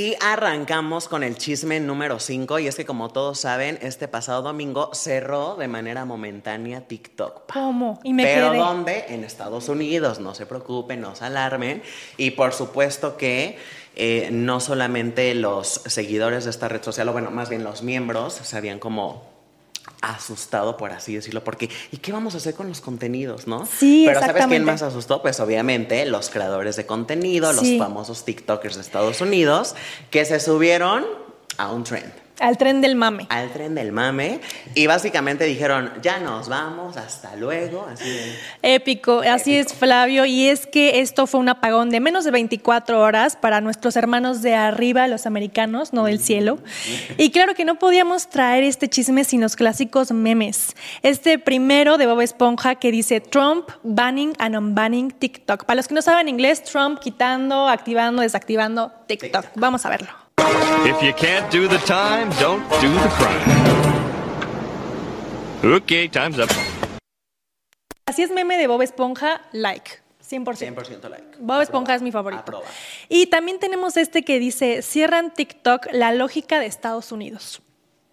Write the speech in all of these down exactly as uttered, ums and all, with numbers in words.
Y arrancamos con el chisme número cinco. Y es que, como todos saben, este pasado domingo cerró de manera momentánea TikTok. ¿Cómo? Y me Pero quedé. ¿dónde? En Estados Unidos. No se preocupen, no se alarmen. Y por supuesto que eh, no solamente los seguidores de esta red social, o bueno, más bien los miembros, se habían como asustado, por así decirlo, porque ¿y qué vamos a hacer con los contenidos, no? Sí, pero ¿sabes quién exactamente. más asustó? Pues obviamente los creadores de contenido, Sí. los famosos TikTokers de Estados Unidos, que se subieron a un trend. Al tren del mame. Al tren del mame, y básicamente dijeron, ya nos vamos, hasta luego, así de... Épico, así Épico. es, Flavio, y es que esto fue un apagón de menos de veinticuatro horas para nuestros hermanos de arriba, los americanos, no del cielo. Y claro que no podíamos traer este chisme sin los clásicos memes. Este primero de Bob Esponja que dice Trump banning and unbanning TikTok. Para los que no saben inglés, Trump quitando, activando, desactivando TikTok. TikTok. Vamos a verlo. If you can't do the time, don't do the crime. Okay, time's up. Así es, meme de Bob Esponja, like, cien por ciento. cien por ciento like. Bob Esponja es mi favorito. Aproba. Y también tenemos este que dice, cierran TikTok, la lógica de Estados Unidos.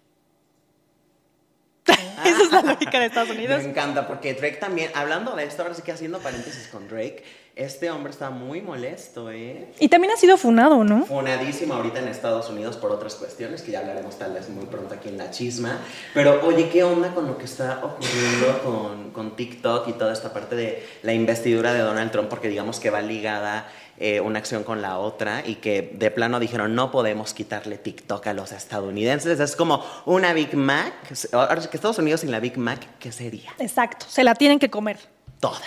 Esa es la lógica de Estados Unidos. Me encanta, porque Drake también, hablando de esto, ahora sí que haciendo paréntesis con Drake, este hombre está muy molesto, ¿eh? Y también ha sido funado, ¿no? Funadísimo ahorita en Estados Unidos por otras cuestiones que ya hablaremos tal vez muy pronto aquí en La Chisma. Pero oye, ¿qué onda con lo que está ocurriendo con, con TikTok y toda esta parte de la investidura de Donald Trump? Porque digamos que va ligada eh, una acción con la otra, y que de plano dijeron, no podemos quitarle TikTok a los estadounidenses. Es como una Big Mac. Ahora sí que Estados Unidos sin la Big Mac, ¿qué sería? Exacto, se la tienen que comer. Toda.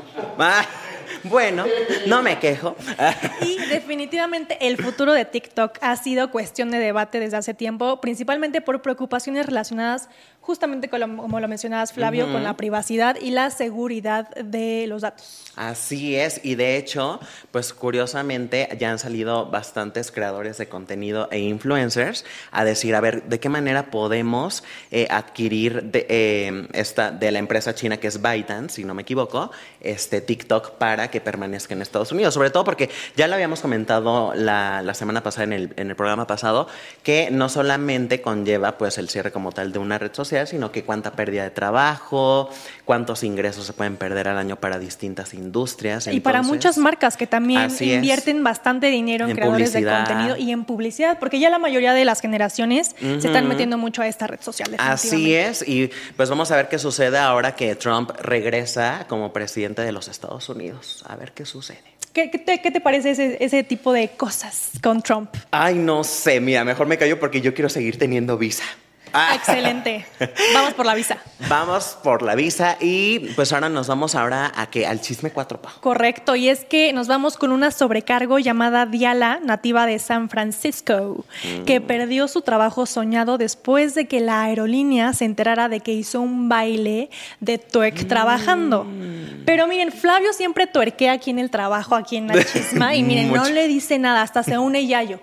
Ah, bueno, no me quejo. Y definitivamente el futuro de TikTok ha sido cuestión de debate desde hace tiempo, principalmente por preocupaciones relacionadas justamente con lo, como lo mencionabas, Flavio, uh-huh. con la privacidad y la seguridad de los datos. Así es, y de hecho, pues curiosamente ya han salido bastantes creadores de contenido e influencers a decir, a ver, ¿de qué manera podemos eh, adquirir de, eh, esta, de la empresa china que es ByteDance, si no me equivoco, este TikTok para que permanezca en Estados Unidos? Sobre todo porque ya lo habíamos comentado la, la semana pasada en el, en el programa pasado, que no solamente conlleva pues el cierre como tal de una red social, sino que cuánta pérdida de trabajo, cuántos ingresos se pueden perder al año para distintas industrias. Y para muchas marcas que también invierten es. bastante dinero en, en creadores publicidad. de contenido y en publicidad, porque ya la mayoría de las generaciones uh-huh. se están metiendo mucho a esta red social. Así es, y pues vamos a ver qué sucede ahora que Trump regresa como presidente de los Estados Unidos. A ver qué sucede. ¿Qué, qué, te, ¿Qué te parece ese, ese tipo de cosas con Trump? Ay, no sé, mira, mejor me callo porque yo quiero seguir teniendo visa. Ah, excelente. Vamos por la visa. Vamos por la visa y pues ahora nos vamos ahora a que al chisme cuatro, Pau. Correcto, y es que nos vamos con una sobrecargo llamada Diala, nativa de San Francisco, mm. que perdió su trabajo soñado después de que la aerolínea se enterara de que hizo un baile de twerk mm. trabajando. Pero miren, Flavio siempre tuerquea aquí en el trabajo, aquí en La Chisma, y miren, no le dice nada, hasta se une Yayo.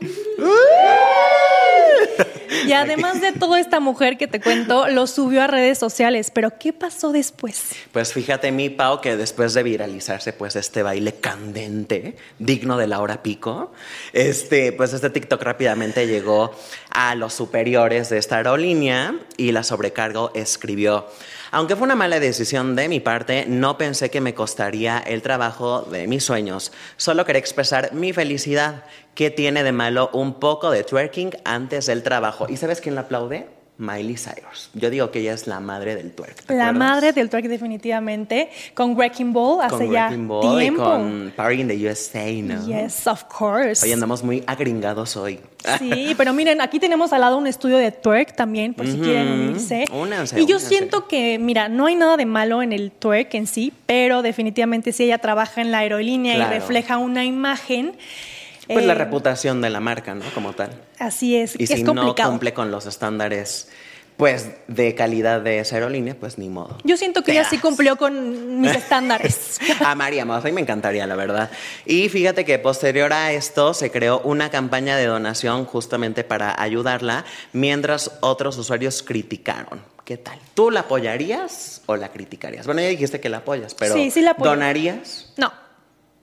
Y además de toda esta mujer que te cuento, lo subió a redes sociales. ¿Pero qué pasó después? Pues fíjate, mi Pau, que después de viralizarse pues este baile candente, digno de la hora pico, este, pues este TikTok rápidamente llegó a los superiores de esta aerolínea y la sobrecargo escribió: aunque fue una mala decisión de mi parte, no pensé que me costaría el trabajo de mis sueños. Solo quería expresar mi felicidad. ¿Qué tiene de malo un poco de twerking antes del trabajo? ¿Y sabes quién la aplaude? Miley Cyrus. Yo digo que ella es la madre del twerk. La madre del twerk, definitivamente. Con Wrecking Ball hace con ya Wrecking Ball tiempo. Y con Party in the U S A, ¿no? Yes, of course. Hoy andamos muy agringados hoy. Sí, pero miren, aquí tenemos al lado un estudio de twerk también, por si uh-huh. quieren unirse. Únanse, y yo únanse. siento que, mira, no hay nada de malo en el twerk en sí, pero definitivamente si ella trabaja en la aerolínea claro. y refleja una imagen... Pues eh, la reputación de la marca, ¿no? Como tal. Así es. Y es si complicado. no cumple con los estándares, pues, de calidad de esa aerolínea, pues ni modo. Yo siento que Te ella das. sí cumplió con mis estándares. Amaríamos, a mí me encantaría, la verdad. Y fíjate que posterior a esto se creó una campaña de donación justamente para ayudarla, mientras otros usuarios criticaron. ¿Qué tal? ¿Tú la apoyarías o la criticarías? Bueno, ya dijiste que la apoyas, pero sí, sí la apoyo. ¿donarías? No.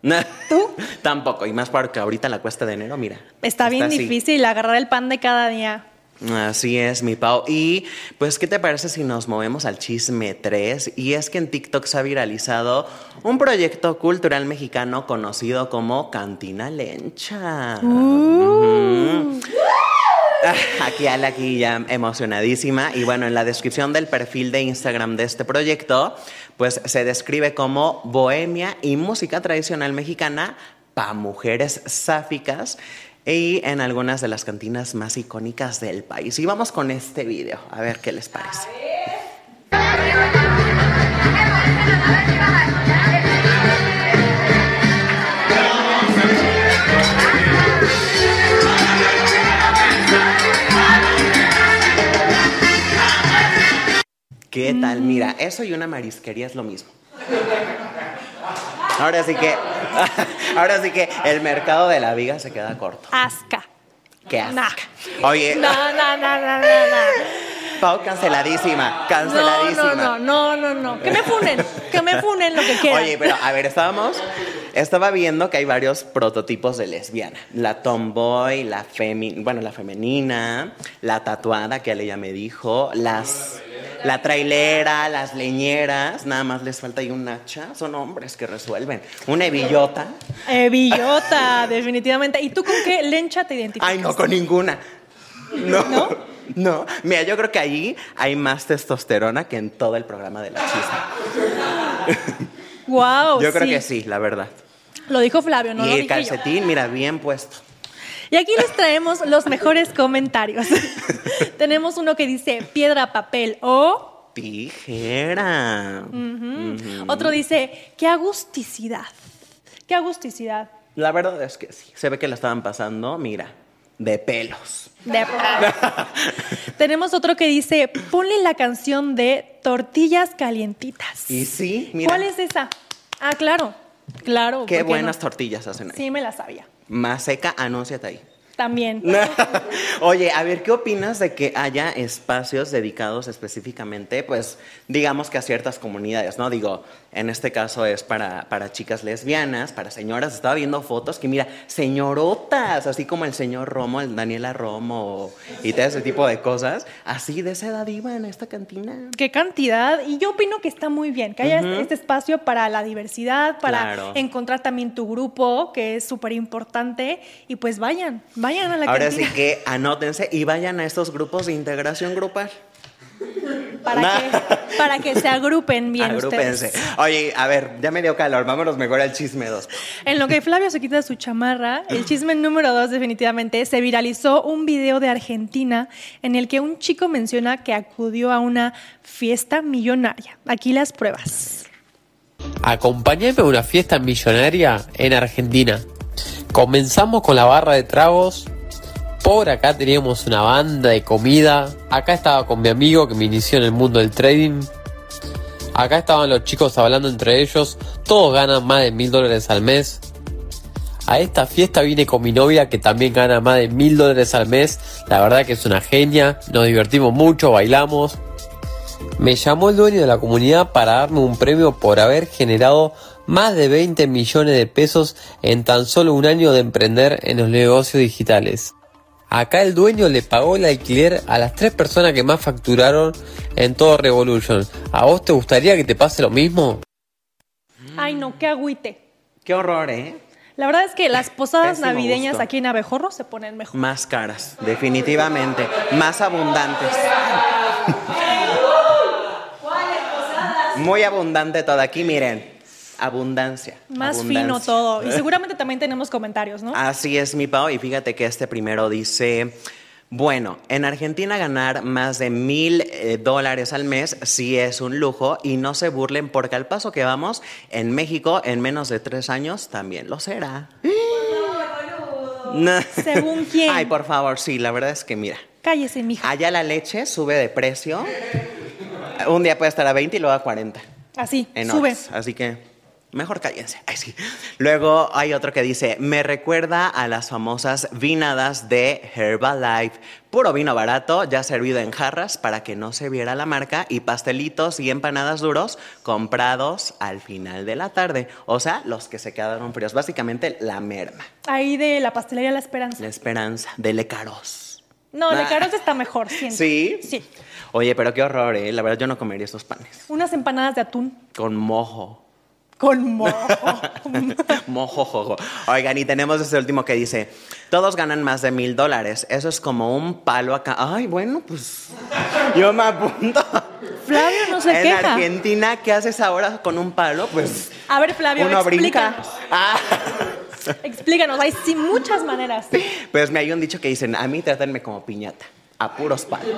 ¿Tú? Tampoco, y más porque ahorita la cuesta de enero, mira. Está bien así. difícil agarrar el pan de cada día. Así es, mi Pau. Y pues, ¿qué te parece si nos movemos al chisme tres? Y es que en TikTok se ha viralizado un proyecto cultural mexicano conocido como Cantina Lencha. Uh. Ujú. Aquí Ala, aquí ya emocionadísima. Y bueno, en la descripción del perfil de Instagram de este proyecto, pues se describe como bohemia y música tradicional mexicana para mujeres sáficas y en algunas de las cantinas más icónicas del país. Y vamos con este video, a ver qué les parece. ¿Qué tal? Mira, eso y una marisquería es lo mismo. Ahora sí que, ahora sí que el mercado de la viga se queda corto. Asca. Qué asco. Nah. Oye, No, no, no, no, no, no. Pau, canceladísima, canceladísima. No, no, no, no, no. Que me funen, que me funen lo que quieran. Oye, pero a ver, estábamos, estaba viendo que hay varios prototipos de lesbiana. La tomboy, la femi, bueno, la femenina, la tatuada, que ella me dijo, las, la trailera, las leñeras, nada más les falta ahí un hacha. Son hombres que resuelven. Una hebillota. Eh, billota, definitivamente. ¿Y tú con qué lencha te identificas? Ay, no, con ninguna. No. ¿No? No, mira, yo creo que allí hay más testosterona que en todo el programa de la chisma. Wow, Yo creo sí. que sí, la verdad. Lo dijo Flavio, no Y lo el dije yo. calcetín, mira, bien puesto. Y aquí les traemos los mejores comentarios. Tenemos uno que dice piedra, papel o... Tijera. Ujú. Otro dice, qué agusticidad. Qué agusticidad. La verdad es que sí, se ve que la estaban pasando, mira, de pelos. De... Tenemos otro que dice, ponle la canción de tortillas calientitas. Y sí, mira. ¿Cuál es esa? Ah, claro, claro. Qué ¿por buenas no? tortillas hacen ahí. Sí, me la sabía. Más seca, anúnciate ahí. También. Oye, a ver, ¿qué opinas de que haya espacios dedicados específicamente, pues, digamos que a ciertas comunidades, ¿no? Digo, en este caso es para, para chicas lesbianas, para señoras. Estaba viendo fotos que, mira, señorotas, así como el señor Romo, el Daniela Romo y todo ese tipo de cosas, así de esa edad iban a esta cantina. Qué cantidad. Y yo opino que está muy bien, que haya Ujú. este espacio para la diversidad, para Claro. encontrar también tu grupo, que es súper importante. Y pues vayan, vayan a la Ahora cantina. sí que anótense y vayan a estos grupos de integración grupal. Para, Nah. que, para que se agrupen bien Agrúpense. ustedes. Oye, a ver, ya me dio calor, vámonos mejor al chisme dos. En lo que Flavio se quita su chamarra, el chisme número dos definitivamente se viralizó un video de Argentina en el que un chico menciona que acudió a una fiesta millonaria. Aquí las pruebas. Acompáñame a una fiesta millonaria en Argentina. Comenzamos con la barra de tragos. Por acá teníamos una banda de comida. Acá estaba con mi amigo que me inició en el mundo del trading. Acá estaban los chicos hablando entre ellos. Todos ganan más de mil dólares al mes. A esta fiesta vine con mi novia que también gana más de mil dólares al mes. La verdad que es una genia. Nos divertimos mucho, bailamos. Me llamó el dueño de la comunidad para darme un premio por haber generado más de veinte millones de pesos en tan solo un año de emprender en los negocios digitales. Acá el dueño le pagó el alquiler a las tres personas que más facturaron en todo Revolution. ¿A vos te gustaría que te pase lo mismo? Ay, no, qué agüite. Qué horror, ¿eh? La verdad es que las posadas Pésimo navideñas gusto. aquí en Abejorro se ponen mejor. Más caras, definitivamente. Más abundantes. Muy abundante todo. Aquí, miren. Abundancia. Más abundancia. fino todo. Y seguramente también tenemos comentarios, ¿no? Así es, mi Pau. Y fíjate que este primero dice... Bueno, en Argentina ganar más de mil eh, dólares al mes sí es un lujo y no se burlen porque al paso que vamos, en México en menos de tres años también lo será. No. ¿Según quién? Ay, por favor, sí, la verdad es que mira, Cállese, mija. allá la leche sube de precio. Un día puede estar a veinte y luego a cuarenta. Así, En sube. horas. Así que Mejor cállense. Ay, sí. Luego hay otro que dice, me recuerda a las famosas vinadas de Herbalife. Puro vino barato, ya servido en jarras para que no se viera la marca y pastelitos y empanadas duros comprados al final de la tarde. O sea, los que se quedaron fríos. Básicamente la merma. Ahí de la pastelería La Esperanza. La Esperanza de Lecaros. No, Ah. Lecaros está mejor, siento. ¿Sí? Sí. Oye, pero qué horror, ¿eh? La verdad yo no comería estos panes. Unas empanadas de atún. Con mojo. Con mojo. Mojojojo. Oigan, y tenemos este último que dice, todos ganan más de mil dólares. Eso es como un palo acá. Ay, bueno, pues yo me apunto. Flavio no se en queja. Argentina, ¿qué haces ahora con un palo? Pues A ver, Flavio, uno brinca. explícanos. Ah. Explícanos, hay sí muchas maneras. Pues me hay un dicho que dicen, a mí trátenme como piñata, a puros palos.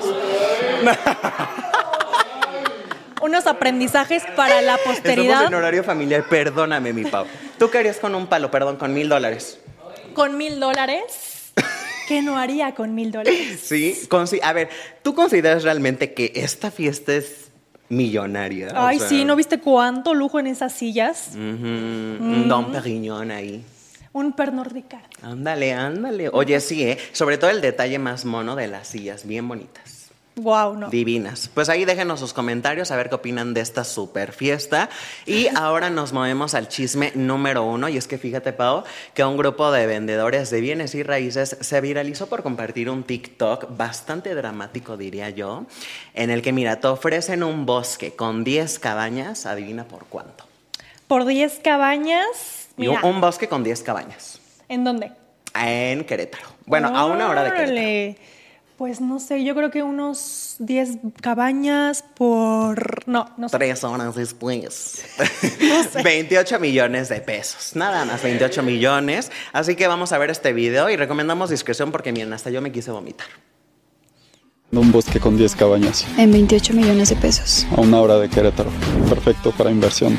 Unos aprendizajes para la Estamos posteridad. en horario familiar, perdóname, mi Pau. ¿Tú qué harías con un palo? Perdón, con mil dólares. Con mil dólares. ¿Qué no haría con mil dólares? Sí, consi- a ver, ¿tú consideras realmente que esta fiesta es millonaria? O Ay, sea, sí, ¿no viste cuánto lujo en esas sillas? ujú, un Don Perignon ahí. Un Pernod Ricard. Ándale, ándale. Oye, sí, ¿eh? Sobre todo el detalle más mono de las sillas, bien bonitas. Wow, no. Divinas. Pues ahí déjenos sus comentarios a ver qué opinan de esta super fiesta. Y ahora nos movemos al chisme número uno. Y es que fíjate, Pau, que un grupo de vendedores de bienes y raíces se viralizó por compartir un TikTok bastante dramático, diría yo, en el que, mira, te ofrecen un bosque con diez cabañas. Adivina por cuánto. Por diez cabañas. Y un, Mira, un bosque con diez cabañas. ¿en dónde? En Querétaro. Bueno, a una hora de Querétaro. Órale. Pues no sé, yo creo que unos diez cabañas por... No, no sé. Tres horas después. veintiocho millones de pesos. Nada más, veintiocho millones. Así que vamos a ver este video y recomendamos discreción porque, miren, hasta yo me quise vomitar. Un bosque con diez cabañas, En veintiocho millones de pesos. a una hora de Querétaro. Perfecto para inversión.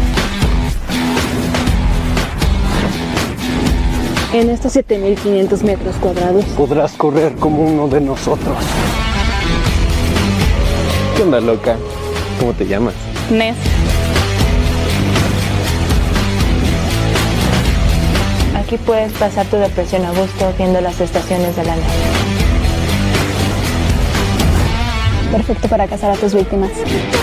En estos siete mil quinientos metros cuadrados Podrás correr como uno de nosotros. ¿Qué onda, loca? ¿Cómo te llamas? Nes. Aquí puedes pasar tu depresión a gusto viendo las estaciones de la noche. Perfecto para cazar a tus víctimas.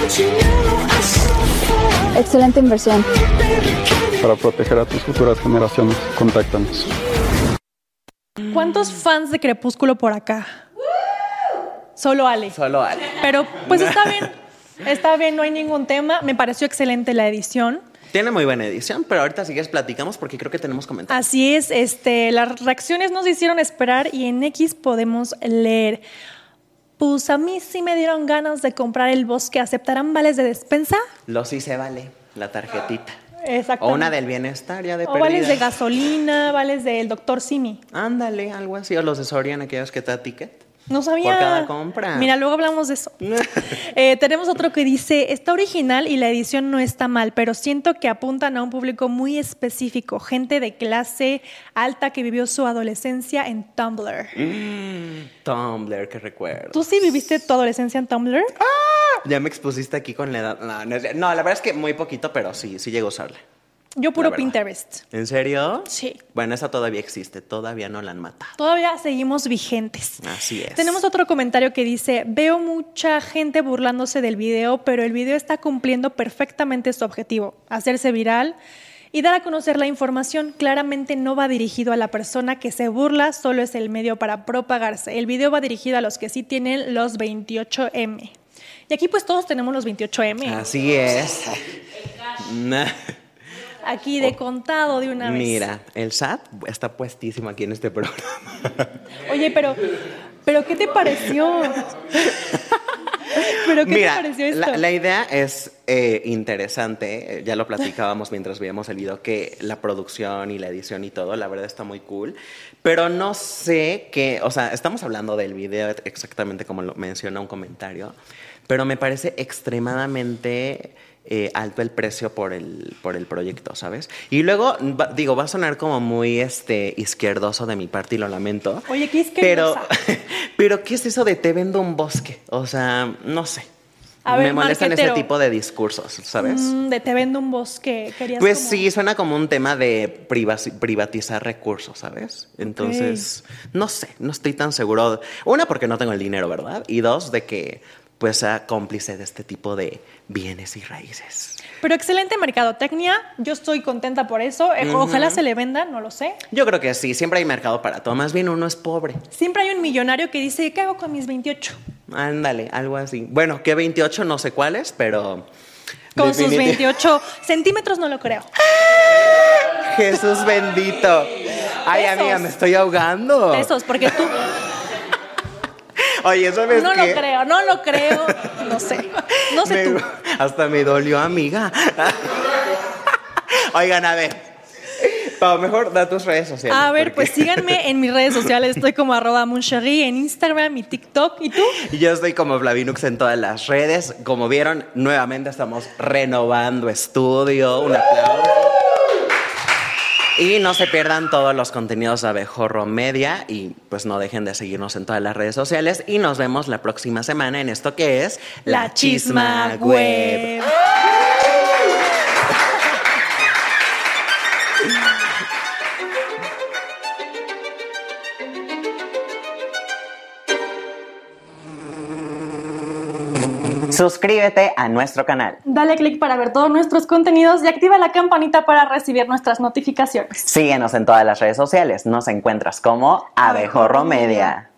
Excelente inversión. Para proteger a tus futuras generaciones, contáctanos. ¿Cuántos fans de Crepúsculo por acá? Solo Ale. Solo Ale. Pero pues está bien. Está bien, no hay ningún tema. Me pareció excelente la edición. Tiene muy buena edición, pero ahorita si quieres platicamos porque creo que tenemos comentarios. Así es, este, las reacciones nos hicieron esperar y en X podemos leer. Pues a mí sí me dieron ganas de comprar el bosque. ¿Aceptarán vales de despensa? Lo sí se vale, la tarjetita. Exacto. O una del bienestar ya de O perdida. vales de gasolina, vales del doctor Simi. Ándale, algo así. O los de Soriana, aquellos que te da ticket. No sabía. Por cada compra. Mira, luego hablamos de eso. Eh, tenemos otro que dice, está original y la edición no está mal, pero siento que apuntan a un público muy específico, gente de clase alta que vivió su adolescencia en Tumblr. Mm, Tumblr, qué recuerdo. ¿Tú sí viviste tu adolescencia en Tumblr? Ya me expusiste aquí con la edad. No, no, es- no, la verdad es que muy poquito, pero sí, sí llego a usarla. Yo puro La verdad. Pinterest. ¿En serio? Sí. Bueno, esa todavía existe, todavía no la han matado. Todavía seguimos vigentes. Así es. Tenemos otro comentario que dice, veo mucha gente burlándose del video, pero el video está cumpliendo perfectamente su objetivo, hacerse viral y dar a conocer la información. Claramente no va dirigido a la persona que se burla, solo es el medio para propagarse. El video va dirigido a los que sí tienen los veintiocho eme. Y aquí pues todos tenemos los veintiocho eme. Así es. Nah. Aquí de contado de una vez. Mira, el S A T está puestísimo aquí en este programa. Oye, pero, pero ¿qué te pareció? ¿Pero qué Mira, te pareció esto? La, la idea es eh, interesante, eh, ya lo platicábamos mientras veíamos el video, que la producción y la edición y todo, la verdad está muy cool, pero no sé qué, o sea, estamos hablando del video exactamente como lo menciona un comentario, pero me parece extremadamente... Eh, alto el precio por el, por el proyecto, ¿sabes? Y luego, va, digo, va a sonar como muy este, izquierdoso de mi parte y lo lamento. Oye, ¿qué pero, izquierdosa? pero, ¿qué es eso de te vendo un bosque? O sea, no sé. A ver, Me molestan marquetero. ese tipo de discursos, ¿sabes? Mm, de te vendo un bosque. Querías Pues como- sí, suena como un tema de privaci- privatizar recursos, ¿sabes? Entonces, no sé, no estoy tan seguro. Una, porque no tengo el dinero, ¿verdad? Y dos, de que pues sea cómplice de este tipo de bienes y raíces. Pero excelente mercadotecnia. Yo estoy contenta por eso. Eh, Ujú. Ojalá se le venda, no lo sé. Yo creo que sí, siempre hay mercado para todo. Más bien uno es pobre. Siempre hay un millonario que dice, ¿qué hago con mis veintiocho? Ándale, algo así. Bueno, que veintiocho no sé cuáles, pero... Con sus definiti- veintiocho centímetros no lo creo. Jesús bendito. Ay, Pesos. amiga, me estoy ahogando. Pesos, porque tú... Oye, ¿sabes No qué? lo creo, no lo creo. No sé. No sé Me- tú. Hasta me dolió, amiga. Oigan, a ver. Pau, mejor da tus redes sociales. A ver, porque- pues síganme en mis redes sociales. Estoy como arroba Moncherry en Instagram y TikTok. ¿Y tú? Yo estoy como Flavinux en todas las redes. Como vieron, nuevamente estamos renovando estudio. Un aplauso. Y no se pierdan todos los contenidos de Abejorro Media y pues no dejen de seguirnos en todas las redes sociales y nos vemos la próxima semana en esto que es La Chisma Web. Suscríbete a nuestro canal. Dale click para ver todos nuestros contenidos y activa la campanita para recibir nuestras notificaciones. Síguenos en todas las redes sociales. Nos encuentras como Abejorro Media.